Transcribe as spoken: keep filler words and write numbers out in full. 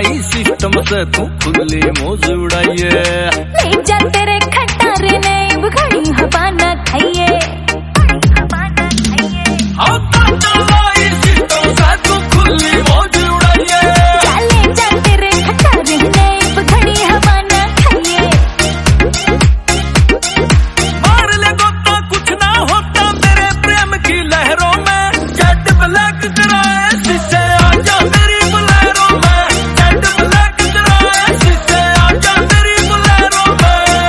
Wifi system से तू खुली मौज उड़ाइए। ले जा तेरे खटारे ने घड़ी हवा न खाइए।